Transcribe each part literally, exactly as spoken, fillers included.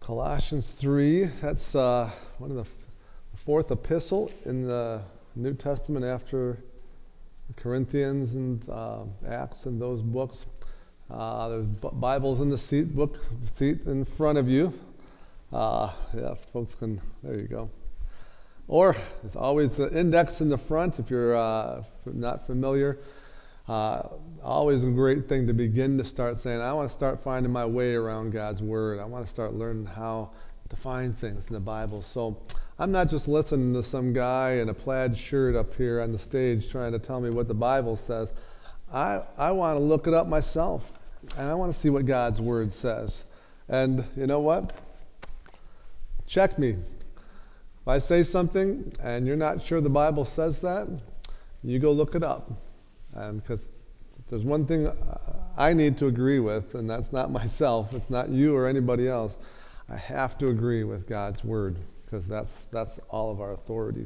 Colossians three, that's uh, one of the f- fourth epistle in the New Testament after Corinthians and uh, Acts and those books. Uh, there's b- Bibles in the seat, book seat in front of you. Uh, yeah, folks can, there you go. Or there's always the index in the front if you're uh, not familiar. Uh, always a great thing to begin to start saying, I want to start finding my way around God's Word. I want to start learning how to find things in the Bible. So I'm not just listening to some guy in a plaid shirt up here on the stage trying to tell me what the Bible says. I, I want to look it up myself, and I want to see what God's Word says. And you know what? Check me. If I say something and you're not sure the Bible says that, you go look it up. And because there's one thing I need to agree with, and that's not myself, it's not you or anybody else. I have to agree with God's Word, because that's that's all of our authority.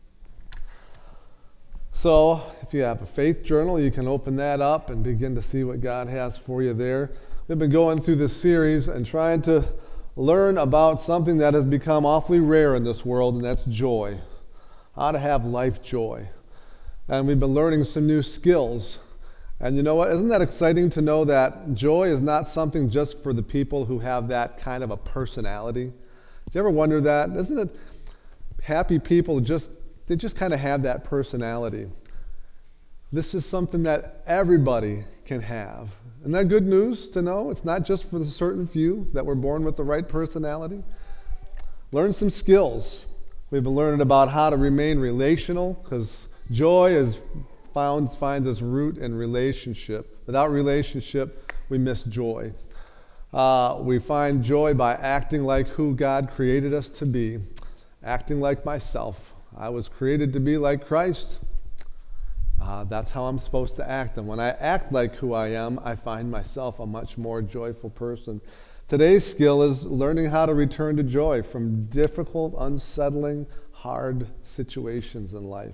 So if you have a faith journal, you can open that up and begin to see what God has for you there. We've been going through this series and trying to learn about something that has become awfully rare in this world, and that's joy. How to have life joy. And we've been learning some new skills. And you know what? Isn't that exciting to know that joy is not something just for the people who have that kind of a personality? Do you ever wonder that? Isn't it happy people just, they just kind of have that personality? This is something that everybody can have. Isn't that good news to know? It's not just for the certain few that were born with the right personality. Learn some skills. We've been learning about how to remain relational, because joy is found, finds its root in relationship. Without relationship, we miss joy. Uh, we find joy by acting like who God created us to be, acting like myself. I was created to be like Christ. Uh, that's how I'm supposed to act. And when I act like who I am, I find myself a much more joyful person. Today's skill is learning how to return to joy from difficult, unsettling, hard situations in life.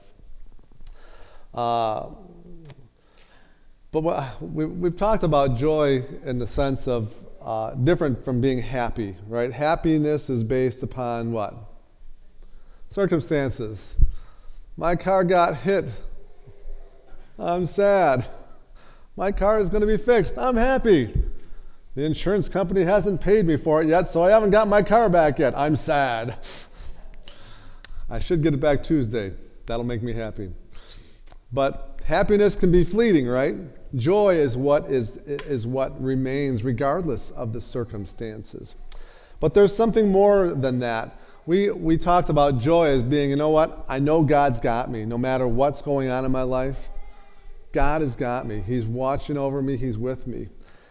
Uh, but what, we, we've talked about joy in the sense of uh, different from being happy, right? Happiness is based upon what? Circumstances. My car got hit. I'm sad. My car is going to be fixed. I'm happy. The insurance company hasn't paid me for it yet, so I haven't got my car back yet. I'm sad. I should get it back Tuesday. That'll make me happy. But happiness can be fleeting, right? Joy is what is is what remains regardless of the circumstances. But there's something more than that. We we talked about joy as being, you know what? I know God's got me. No matter what's going on in my life, God has got me. He's watching over me. He's with me.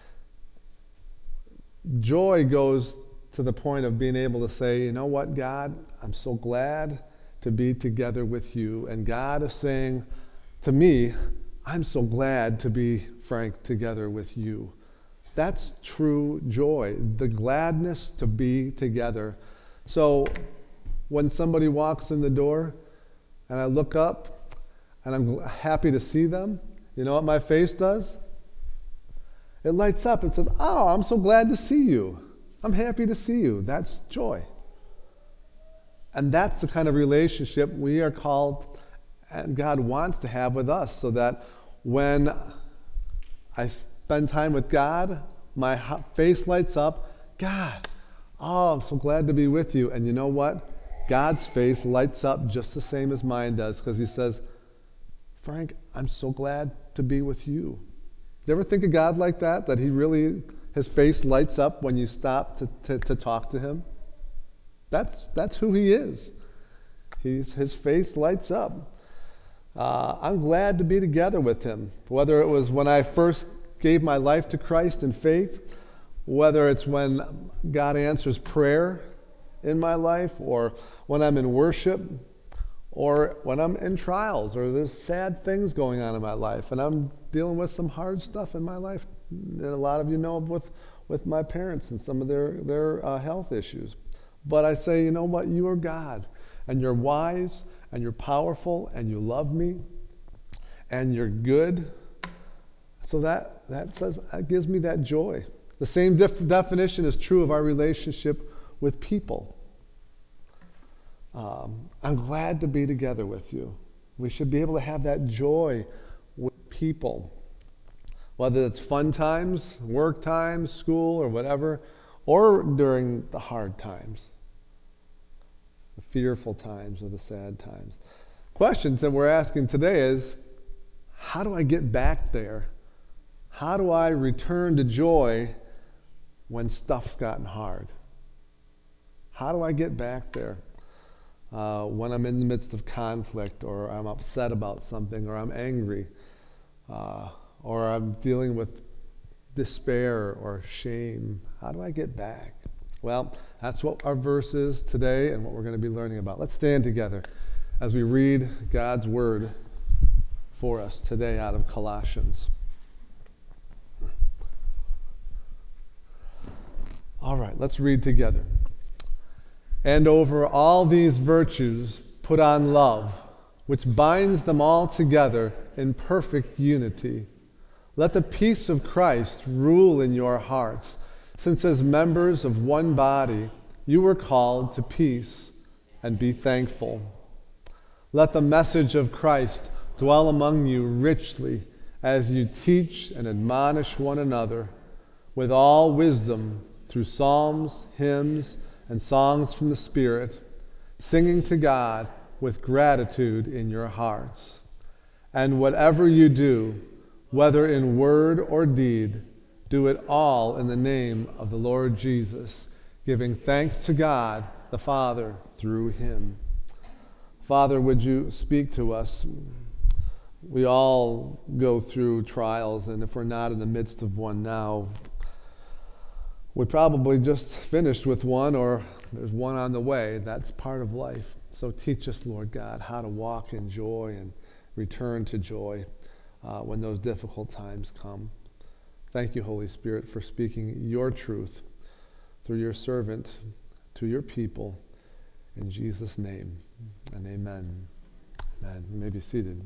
Joy goes to the point of being able to say, you know what, God? I'm so glad to be together with you. And God is saying to me, I'm so glad to be, Frank, together with you. That's true joy, the gladness to be together. So when somebody walks in the door and I look up and I'm happy to see them, you know what my face does? It lights up. It says, oh, I'm so glad to see you. I'm happy to see you. That's joy. And that's the kind of relationship we are called and God wants to have with us, so that when I spend time with God, my face lights up. God, oh, I'm so glad to be with you. And you know what? God's face lights up just the same as mine does, because he says, Frank, I'm so glad to be with you. Do you ever think of God like that? That he really, his face lights up when you stop to, to, to talk to him? That's, that's who he is. He's, his face lights up. Uh, I'm glad to be together with him, whether it was when I first gave my life to Christ in faith, whether it's when God answers prayer in my life, or when I'm in worship, or when I'm in trials, or there's sad things going on in my life, and I'm dealing with some hard stuff in my life. And a lot of you know with, with my parents and some of their, their uh, health issues. But I say, you know what? You are God, and you're wise, and you're powerful, and you love me, and you're good. So that, that says, that gives me that joy. The same def- definition is true of our relationship with people. Um, I'm glad to be together with you. We should be able to have that joy with people, whether it's fun times, work times, school, or whatever, or during the hard times, the fearful times or the sad times. Questions that we're asking today is, how do I get back there? How do I return to joy when stuff's gotten hard? How do I get back there? Uh, when I'm in the midst of conflict, or I'm upset about something, or I'm angry, uh, or I'm dealing with despair or shame. How do I get back? Well, that's what our verse is today and what we're going to be learning about. Let's stand together as we read God's word for us today out of Colossians. All right, let's read together. And over all these virtues, put on love, which binds them all together in perfect unity. Let the peace of Christ rule in your hearts, since as members of one body, you were called to peace, and be thankful. Let the message of Christ dwell among you richly as you teach and admonish one another with all wisdom through psalms, hymns, and songs from the Spirit, singing to God with gratitude in your hearts. And whatever you do, whether in word or deed, do it all in the name of the Lord Jesus, giving thanks to God the Father through him. Father, would you speak to us? We all go through trials, and if we're not in the midst of one now, we probably just finished with one, or there's one on the way. That's part of life. So teach us, Lord God, how to walk in joy and return to joy uh, when those difficult times come. Thank you, Holy Spirit, for speaking your truth through your servant to your people. In Jesus' name, and amen. Amen. You may be seated.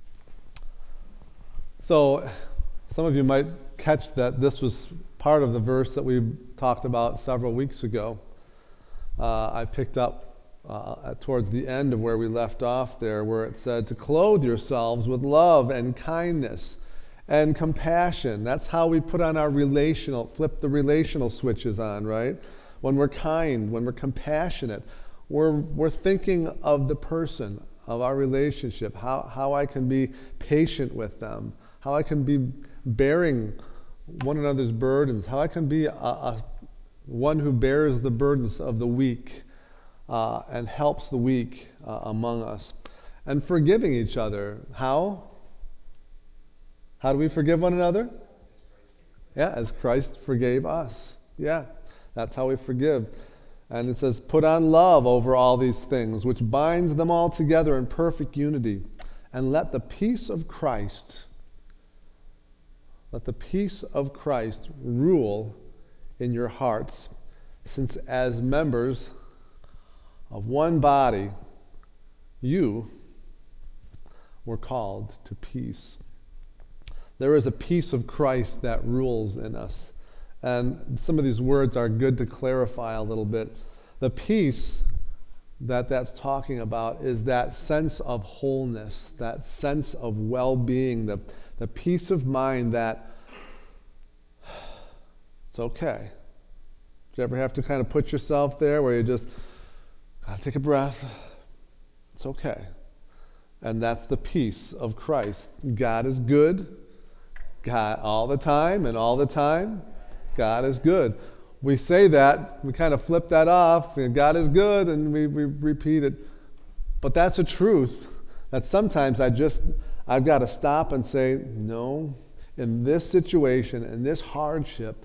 So some of you might catch that this was part of the verse that we talked about several weeks ago. Uh, I picked up uh, towards the end of where we left off there, where it said to clothe yourselves with love and kindness and compassion. That's how we put on our relational, flip the relational switches on, right? When we're kind, when we're compassionate, we're, we're thinking of the person, of our relationship, how, how I can be patient with them, how I can be bearing one another's burdens, how I can be a, a one who bears the burdens of the weak uh, and helps the weak uh, among us. And forgiving each other. How? How do we forgive one another? Yeah, as Christ forgave us. Yeah, that's how we forgive. And it says, put on love over all these things, which binds them all together in perfect unity. And let the peace of Christ Let the peace of Christ rule in your hearts, since as members of one body, you were called to peace. There is a peace of Christ that rules in us. And some of these words are good to clarify a little bit. The peace that that's talking about is that sense of wholeness, that sense of well-being, the, the peace of mind that it's okay. Do you ever have to kind of put yourself there where you just gotta take a breath? It's okay. And that's the peace of Christ. God is good. God all the time and all the time. God is good. We say that, we kind of flip that off, and God is good, and we, we repeat it. But that's a truth that sometimes I just, I've got to stop and say, no, in this situation, in this hardship,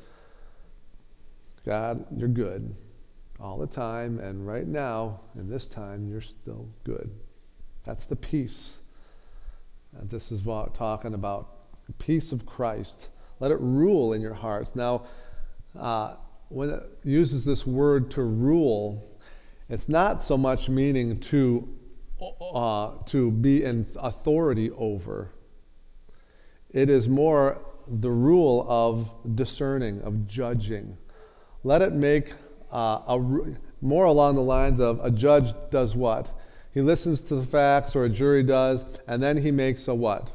God, you're good all the time, and right now, in this time, you're still good. That's the peace. And this is what talking about, the peace of Christ. Let it rule in your hearts. Now, uh, when it uses this word to rule, it's not so much meaning to uh, to be in authority over. It is more the rule of discerning, of judging. Let it make uh, a, more along the lines of a judge does what? He listens to the facts, or a jury does, and then he makes a what?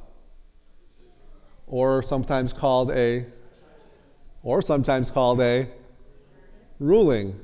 Or sometimes called a, or sometimes called a ruling.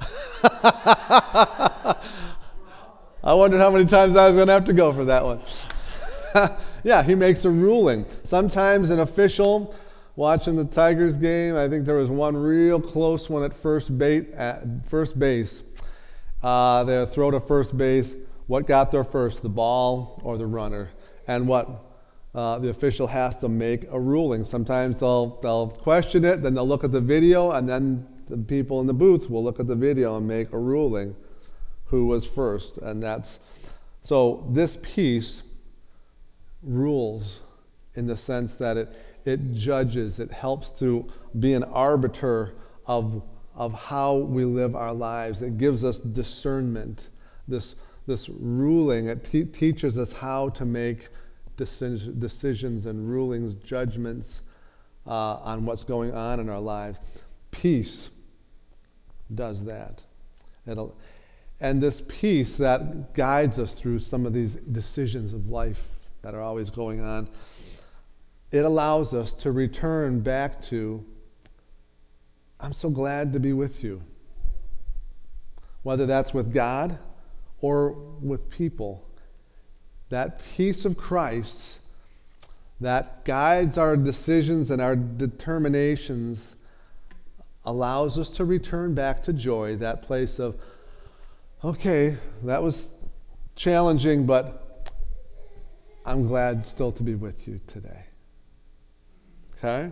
I wondered how many times I was going to have to go for that one. Yeah, he makes a ruling. Sometimes an official watching the Tigers game, I think there was one real close one at first, bait, at first base. Uh, their throw to first base. What got there first, the ball or the runner? And what uh, the official has to make a ruling. Sometimes they'll they'll question it, then they'll look at the video, and then the people in the booth will look at the video and make a ruling who was first. And that's so this piece rules in the sense that it it judges, it helps to be an arbiter of of how we live our lives. It gives us discernment. This this ruling, it te- teaches us how to make decision, decisions and rulings, judgments uh, on what's going on in our lives. Peace does that. It'll, and this peace that guides us through some of these decisions of life that are always going on, it allows us to return back to, I'm so glad to be with you. Whether that's with God or with people. That peace of Christ that guides our decisions and our determinations allows us to return back to joy, that place of, okay, that was challenging, but I'm glad still to be with you today. Okay?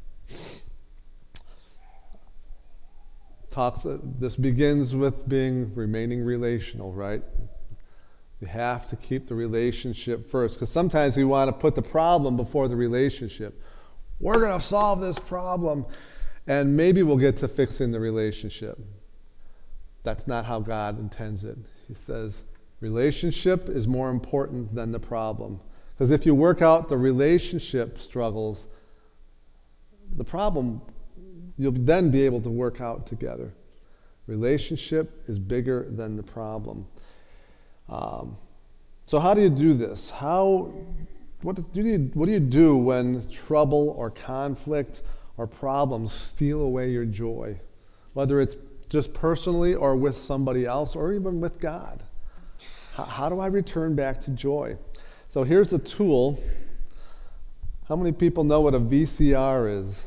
Talks. Uh, this begins with being remaining relational, right? You have to keep the relationship first, because sometimes we want to put the problem before the relationship. We're going to solve this problem, and maybe we'll get to fixing the relationship. That's not how God intends it. He says relationship is more important than the problem, because if you work out the relationship struggles, the problem you'll then be able to work out together. Relationship is bigger than the problem. Um, so how do you do this? How, what do you, what do you do when trouble or conflict or problems steal away your joy? Whether it's just personally or with somebody else or even with God. How, how do I return back to joy? So here's a tool. How many people know what a V C R is?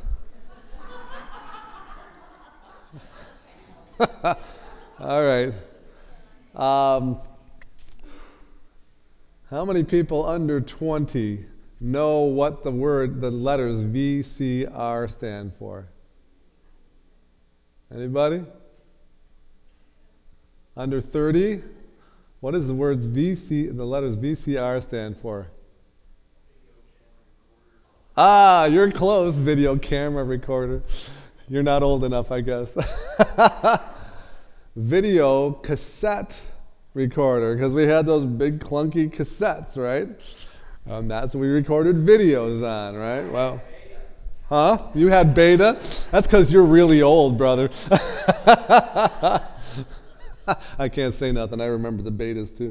All right. Um, how many people under twenty know what the word, the letters V C R stand for? Anybody? Under thirty? What does the words V C, the letters V C R stand for? Ah, you're close. Video camera recorder. You're not old enough, I guess. Video cassette recorder, because we had those big clunky cassettes, right? Um, that's what we recorded videos on, right? Well, huh? You had beta? That's because you're really old, brother. I can't say nothing. I remember the betas too.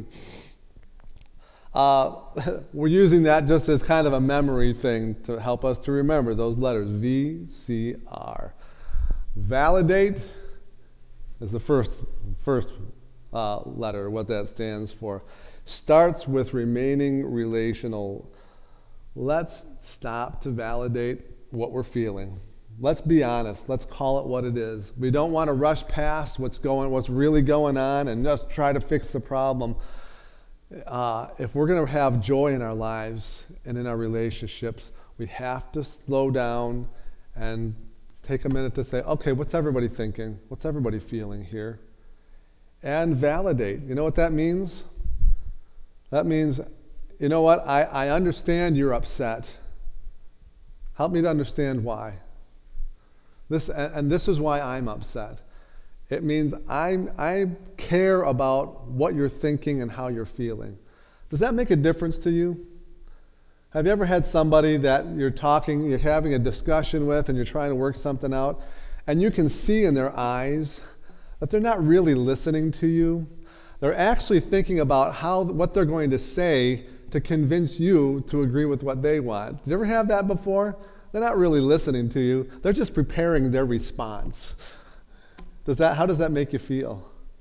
Uh, we're using that just as kind of a memory thing to help us to remember those letters, V C R. Validate is the first, first uh, letter, what that stands for. Starts with remaining relational. Let's stop to validate what we're feeling. Let's be honest. Let's call it what it is. We don't want to rush past what's going, what's really going on and just try to fix the problem. Uh, if we're going to have joy in our lives and in our relationships, we have to slow down and take a minute to say, okay, what's everybody thinking? What's everybody feeling here? And validate. You know what that means? That means, you know what, I, I understand you're upset. Help me to understand why. This, and, and this is why I'm upset. It means I'm, I care about what you're thinking and how you're feeling. Does that make a difference to you? Have you ever had somebody that you're talking, you're having a discussion with, and you're trying to work something out, and you can see in their eyes that they're not really listening to you. They're actually thinking about how what they're going to say to convince you to agree with what they want. Did you ever have that before? They're not really listening to you. They're just preparing their response. Does that, how does that make you feel?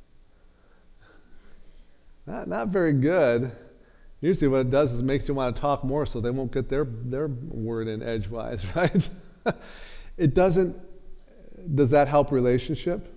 Not, not very good. Usually what it does is it makes you want to talk more so they won't get their, their word in edgewise, right? It doesn't, does that help relationship?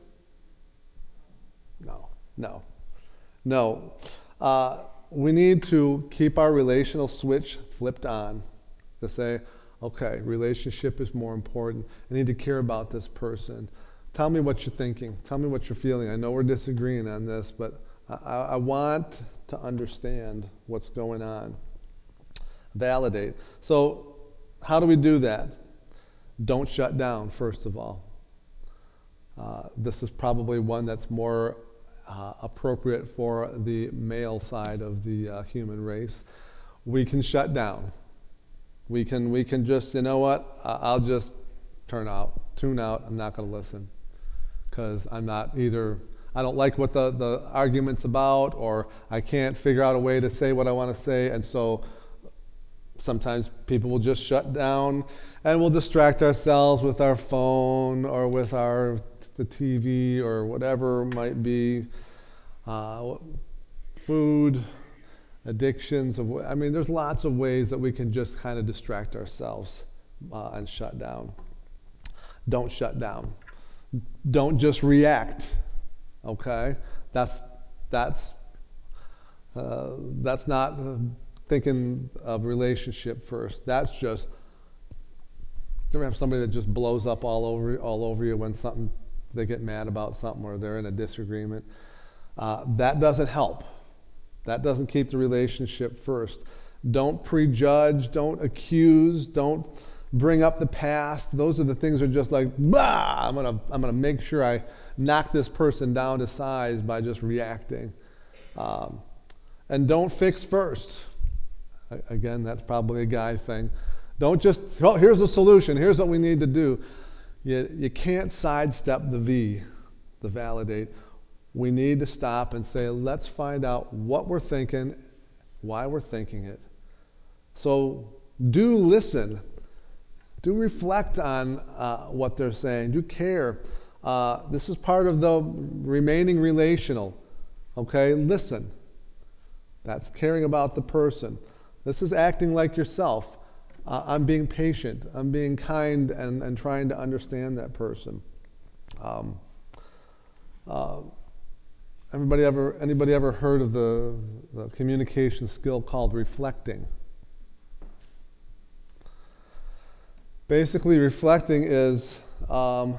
No, no, no. Uh, we need to keep our relational switch flipped on to say, okay, relationship is more important. I need to care about this person. Tell me what you're thinking. Tell me what you're feeling. I know we're disagreeing on this, but I, I want to understand what's going on. Validate. So how do we do that? Don't shut down, first of all. Uh, this is probably one that's more uh, appropriate for the male side of the uh, human race. We can shut down. We can, we can just, you know what, uh, I'll just turn out, tune out, I'm not going to listen. Because I'm not either, I don't like what the, the argument's about, or I can't figure out a way to say what I want to say, and so sometimes people will just shut down, and we'll distract ourselves with our phone, or with our the T V, or whatever it might be, uh, food, addictions. Of, I mean, there's lots of ways that we can just kind of distract ourselves uh, and shut down. Don't shut down. Don't just react. Okay, that's that's uh, that's not uh, thinking of relationship first. That's just. You ever have somebody that just blows up all over all over you when something they get mad about something or they're in a disagreement? Uh, that doesn't help. That doesn't keep the relationship first. Don't prejudge, don't accuse, don't bring up the past. Those are the things that are just like, bah, I'm gonna I'm gonna make sure I knock this person down to size by just reacting. Um, and don't fix first. I, again, that's probably a guy thing. Don't just, oh, here's the solution, here's what we need to do. You, you can't sidestep the V, the validate. We need to stop and say, let's find out what we're thinking, why we're thinking it. So do listen. Do reflect on uh, what they're saying. Do care. Uh, this is part of the remaining relational. Okay? Listen. That's caring about the person. This is acting like yourself. Uh, I'm being patient. I'm being kind and, and trying to understand that person. Um, uh, everybody ever, anybody ever heard of the, the communication skill called reflecting? Basically, reflecting is, um,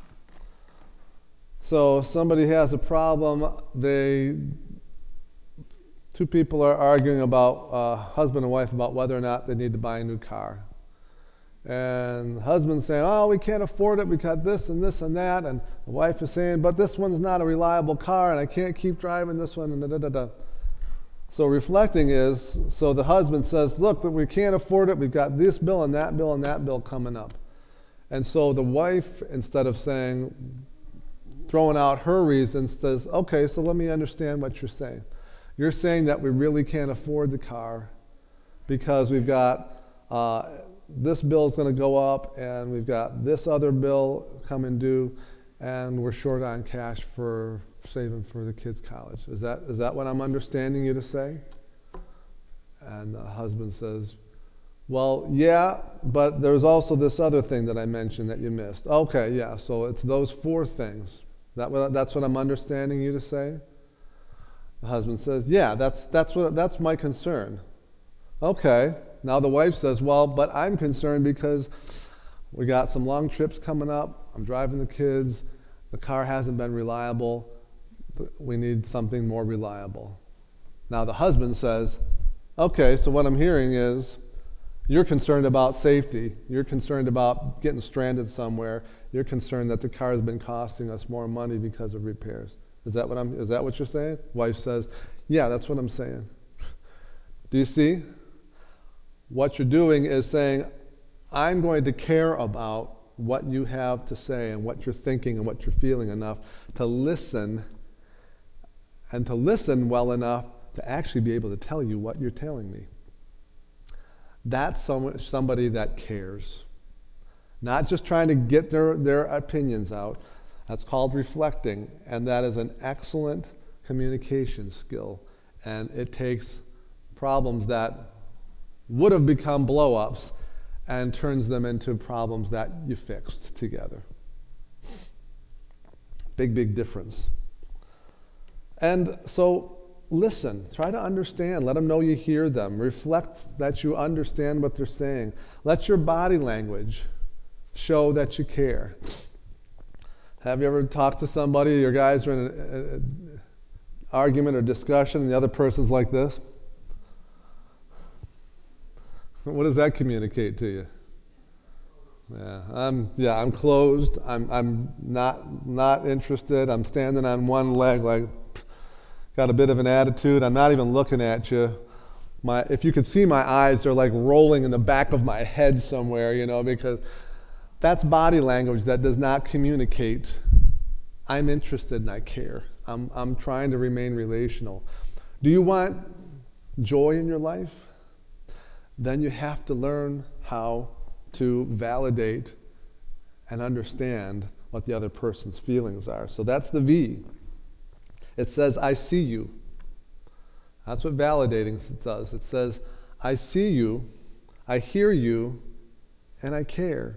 so somebody has a problem, they, two people are arguing about, uh, husband and wife, about whether or not they need to buy a new car. And the husband's saying, oh, we can't afford it, we got this and this and that, and the wife is saying, but this one's not a reliable car, and I can't keep driving this one, and da da da da. So reflecting is, so the husband says, look, we can't afford it, we've got this bill and that bill and that bill coming up. And so the wife, instead of saying, throwing out her reasons, says, okay, so let me understand what you're saying. You're saying that we really can't afford the car because we've got, uh, this bill's gonna go up and we've got this other bill coming due and we're short on cash for saving for the kids' college. Is that is that what I'm understanding you to say? And the husband says, well, yeah, but there's also this other thing that I mentioned that you missed. Okay, yeah, so it's those four things. That what, that's what I'm understanding you to say? The husband says, yeah, that's that's what that's my concern. Okay. Now the wife says, well, but I'm concerned because we got some long trips coming up. I'm driving the kids. The car hasn't been reliable. We need something more reliable. Now the husband says, okay, so what I'm hearing is you're concerned about safety. You're concerned about getting stranded somewhere. You're concerned that the car has been costing us more money because of repairs. Is that what I'm, is that what you're saying? Wife says, yeah, that's what I'm saying. Do you see? What you're doing is saying, I'm going to care about what you have to say and what you're thinking and what you're feeling enough to listen, and to listen well enough to actually be able to tell you what you're telling me. That's some, somebody that cares. Not just trying to get their, their opinions out. That's called reflecting, and that is an excellent communication skill. And it takes problems that would have become blow-ups and turns them into problems that you fixed together. Big, big difference. And so listen, try to understand, let them know you hear them, reflect that you understand what they're saying. Let your body language show that you care. Have you ever talked to somebody, your guys are in an argument or discussion, and the other person's like this? What does that communicate to you? Yeah, I'm yeah, I'm closed. I'm I'm not not interested. I'm standing on one leg, like got a bit of an attitude. I'm not even looking at you. My if you could see my eyes, they're like rolling in the back of my head somewhere, you know, because that's body language that does not communicate I'm interested and I care. I'm I'm trying to remain relational. Do you want joy in your life? Then you have to learn how to validate and understand what the other person's feelings are. So that's the V. It says, I see you. That's what validating does. It says, I see you, I hear you, and I care.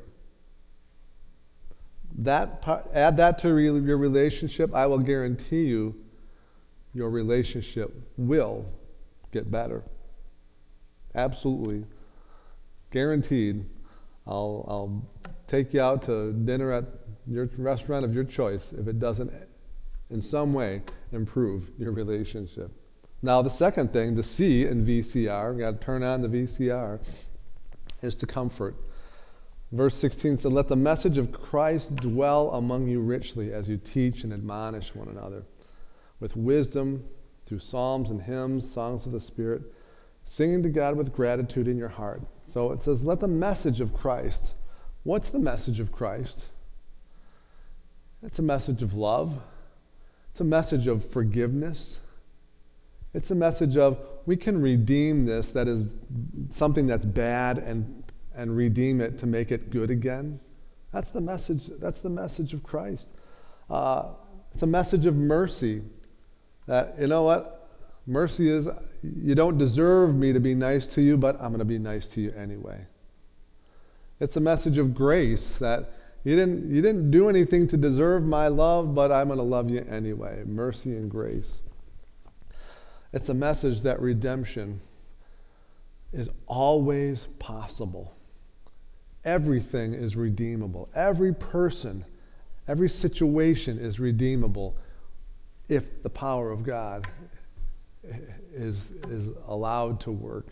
That part, add that to re- your relationship, I will guarantee you your relationship will get better. Absolutely. Guaranteed. I'll, I'll take you out to dinner at your restaurant of your choice if it doesn't in some way improve your relationship. Now the second thing, the C in V C R, we got to turn on the V C R, is to comfort. Verse sixteen said, let the message of Christ dwell among you richly as you teach and admonish one another with wisdom through psalms and hymns, songs of the Spirit, singing to God with gratitude in your heart. So it says, let the message of Christ. What's the message of Christ? It's a message of love. It's a message of forgiveness. It's a message of we can redeem this, that is something that's bad, and and redeem it to make it good again. That's the message. That's the message of Christ. Uh, it's a message of mercy. That, you know what? Mercy is, you don't deserve me to be nice to you, but I'm going to be nice to you anyway. It's a message of grace, that you didn't, you didn't do anything to deserve my love, but I'm going to love you anyway. Mercy and grace. It's a message that redemption is always possible. Everything is redeemable. Every person, every situation is redeemable if the power of God is, is allowed to work.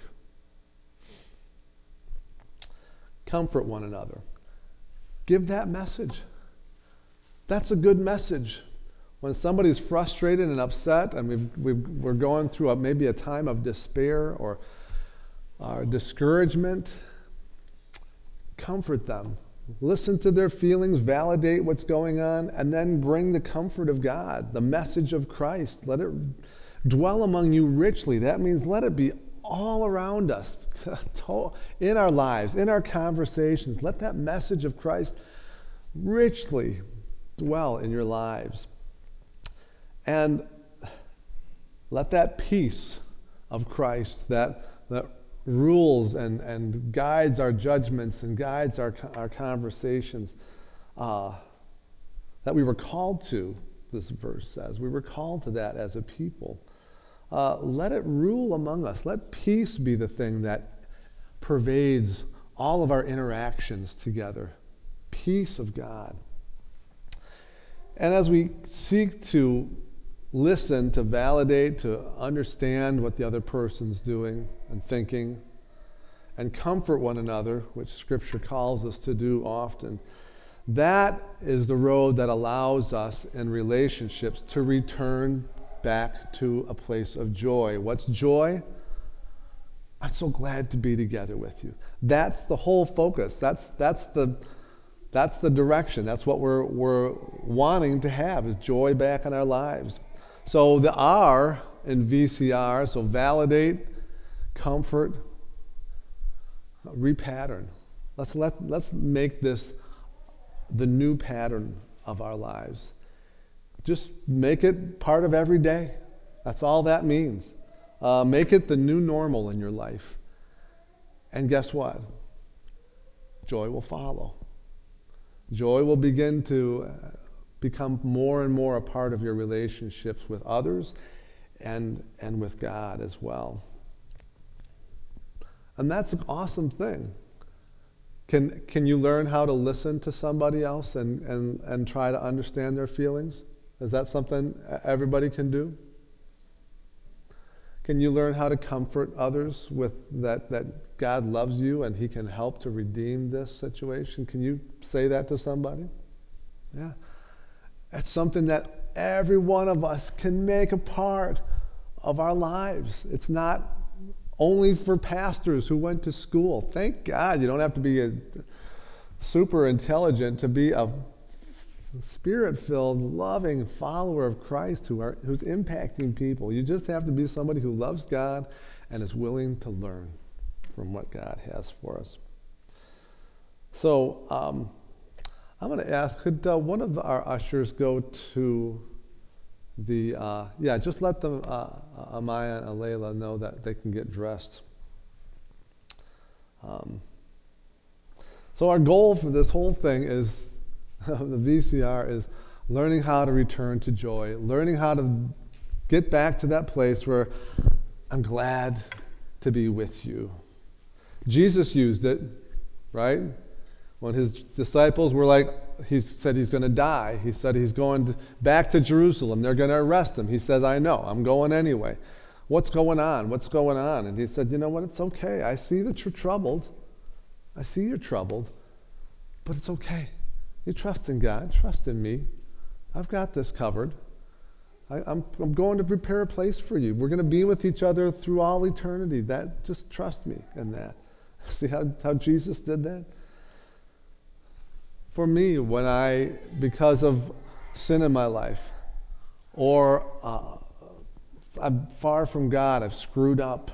Comfort one another. Give that message. That's a good message. When somebody's frustrated and upset, and we've, we've, we're going through a, maybe a time of despair or uh, discouragement, comfort them. Listen to their feelings, validate what's going on, and then bring the comfort of God, the message of Christ. Let it dwell among you richly. That means let it be all around us, in our lives, in our conversations. Let that message of Christ richly dwell in your lives. And let that peace of Christ that, that rules and, and guides our judgments and guides our, our conversations uh, that we were called to, this verse says. We were called to that as a people. Uh, let it rule among us. Let peace be the thing that pervades all of our interactions together. Peace of God. And as we seek to listen, to validate, to understand what the other person's doing and thinking, and comfort one another, which Scripture calls us to do often, that is the road that allows us in relationships to return back to a place of joy. What's joy? I'm so glad to be together with you. That's the whole focus. That's, that's the, That's the direction. That's what we're, we're wanting to have, is joy back in our lives. So the R in V C R, so validate, comfort, repattern. Let's, let, let's make this the new pattern of our lives. Just make it part of every day. That's all that means. Uh, make it the new normal in your life. And guess what? Joy will follow. Joy will begin to uh, become more and more a part of your relationships with others and, and with God as well. And that's an awesome thing. Can, can you learn how to listen to somebody else and, and, and try to understand their feelings? Is that something everybody can do? Can you learn how to comfort others with that, that God loves you and he can help to redeem this situation? Can you say that to somebody? Yeah. That's something that every one of us can make a part of our lives. It's not only for pastors who went to school. Thank God you don't have to be a super intelligent to be a Spirit-filled, loving follower of Christ who are, who's impacting people. You just have to be somebody who loves God and is willing to learn from what God has for us. So um, I'm going to ask, could uh, one of our ushers go to the, uh, yeah, just let them, uh, Amaya and Alayla know that they can get dressed. Um, so our goal for this whole thing is, the V C R is learning how to return to joy, learning how to get back to that place where I'm glad to be with you. Jesus used it, right? When his disciples were like, he said he's going to die. He said he's going to, back to Jerusalem. They're going to arrest him. He says, I know, I'm going anyway. What's going on? What's going on? And he said, you know what? It's okay. I see that you're troubled. I see you're troubled, but it's okay. You trust in God, trust in me. I've got this covered. I, I'm, I'm going to prepare a place for you. We're going to be with each other through all eternity. That, just trust me in that. See how, how Jesus did that? For me, when I, because of sin in my life, or uh, I'm far from God, I've screwed up,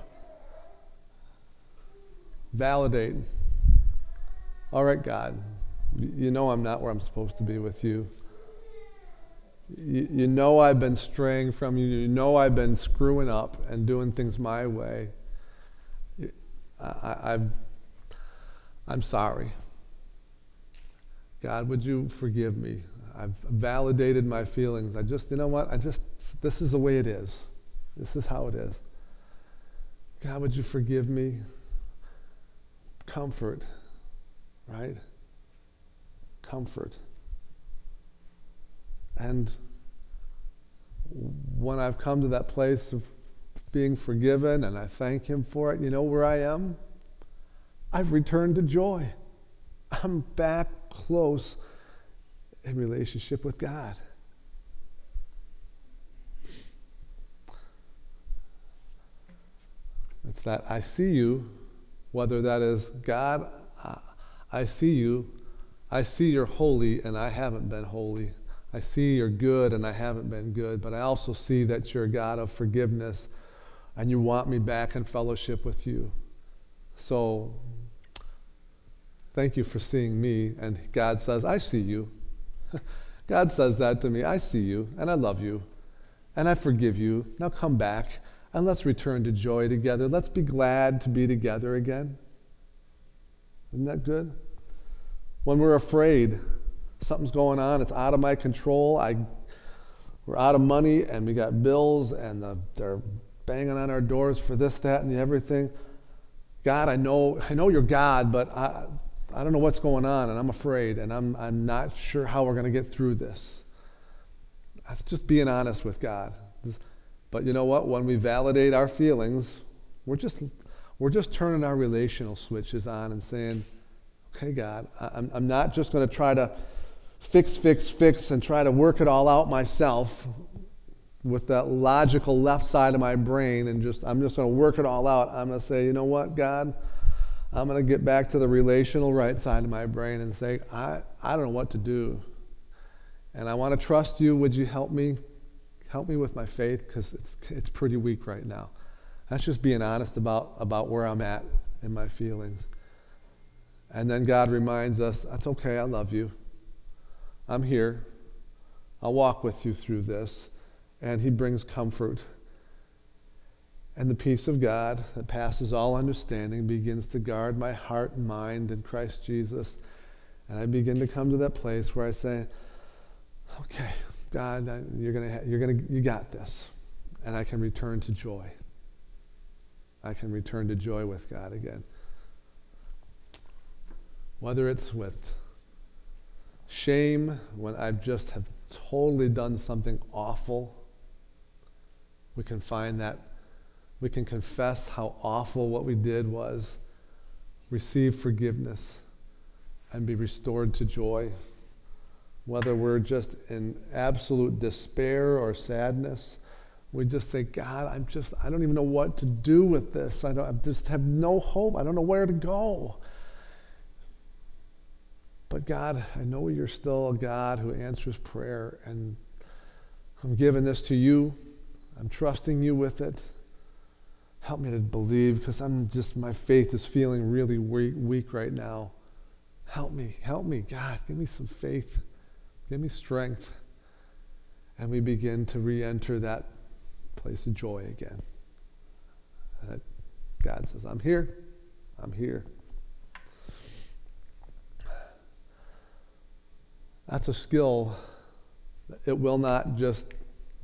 validate. All right, God. You know I'm not where I'm supposed to be with you. you. You know I've been straying from you. You know I've been screwing up and doing things my way. I, I've, I'm sorry. God, would you forgive me? I've validated my feelings. I just, you know what? I just, this is the way it is. This is how it is. God, would you forgive me? Comfort, right? Comfort. And when I've come to that place of being forgiven and I thank him for it, you know where I am? I've returned to joy. I'm back close in relationship with God. It's that I see you, whether that is God, I see you, I see you're holy and I haven't been holy. I see you're good and I haven't been good, but I also see that you're a God of forgiveness and you want me back in fellowship with you. So thank you for seeing me. And God says, I see you. God says that to me. I see you and I love you and I forgive you. Now come back and let's return to joy together. Let's be glad to be together again. Isn't that good? When we're afraid, something's going on, it's out of my control, I, we're out of money and we got bills and the, they're banging on our doors for this, that, and the everything. God, I know I know you're God, but I I don't know what's going on and I'm afraid and I'm I'm not sure how we're going to get through this. That's just being honest with God. But you know what? When we validate our feelings, we're just we're just turning our relational switches on and saying, okay, God, I'm, I'm not just going to try to fix, fix, fix and try to work it all out myself with that logical left side of my brain and just, I'm just going to work it all out. I'm going to say, you know what, God, I'm going to get back to the relational right side of my brain and say, I, I don't know what to do. And I want to trust you. Would you help me? Help me with my faith, because it's it's pretty weak right now. That's just being honest about, about where I'm at in my feelings. And then God reminds us, that's okay, I love you. I'm here. I'll walk with you through this. And he brings comfort. And the peace of God that passes all understanding begins to guard my heart and mind in Christ Jesus. And I begin to come to that place where I say, okay, God, you're gonna, ha- you're gonna, you got this. And I can return to joy. I can return to joy with God again. Whether it's with shame, when I've just have totally done something awful, we can find that, we can confess how awful what we did was, receive forgiveness, and be restored to joy. Whether we're just in absolute despair or sadness, we just say, God, I'm just, I don't even know what to do with this. I, don't, I just have no hope. I don't know where to go. But God, I know you're still a God who answers prayer, and I'm giving this to you. I'm trusting you with it. Help me to believe, because I'm just, my faith is feeling really weak, weak right now. Help me, help me, God, give me some faith. Give me strength. And we begin to re-enter that place of joy again. That God says, I'm here. I'm here. That's a skill. It will not just,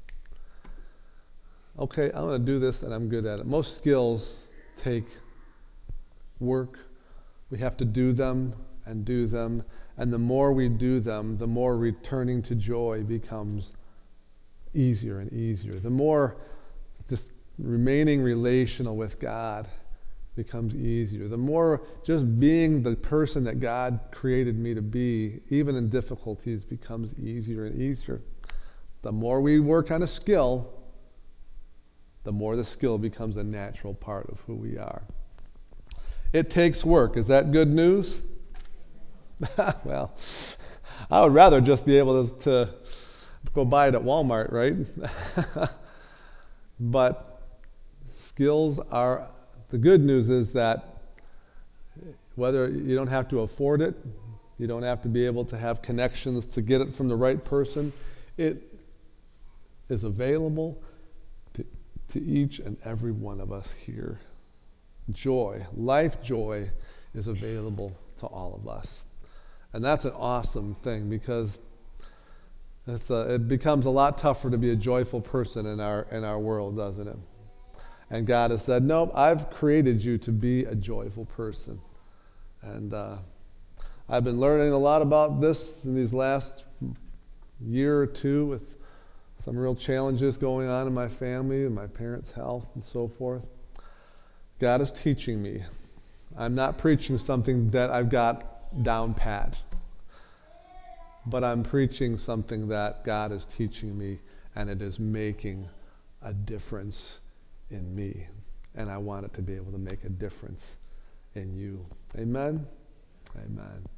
okay, I'm going to do this and I'm good at it. Most skills take work. We have to do them and do them. And the more we do them, the more returning to joy becomes easier and easier. The more just remaining relational with God becomes easier. The more just being the person that God created me to be, even in difficulties, becomes easier and easier. The more we work on a skill, the more the skill becomes a natural part of who we are. It takes work. Is that good news? Well, I would rather just be able to, to go buy it at Walmart, right? But skills are, the good news is that whether you don't have to afford it, you don't have to be able to have connections to get it from the right person, it is available to, to each and every one of us here. Joy, life joy is available to all of us. And that's an awesome thing, because it's a, it becomes a lot tougher to be a joyful person in our in our world, doesn't it? And God has said, nope, I've created you to be a joyful person. And uh, I've been learning a lot about this in these last year or two, with some real challenges going on in my family and my parents' health and so forth. God is teaching me. I'm not preaching something that I've got down pat, but I'm preaching something that God is teaching me, and it is making a difference in me, and I want it to be able to make a difference in you. Amen? Amen.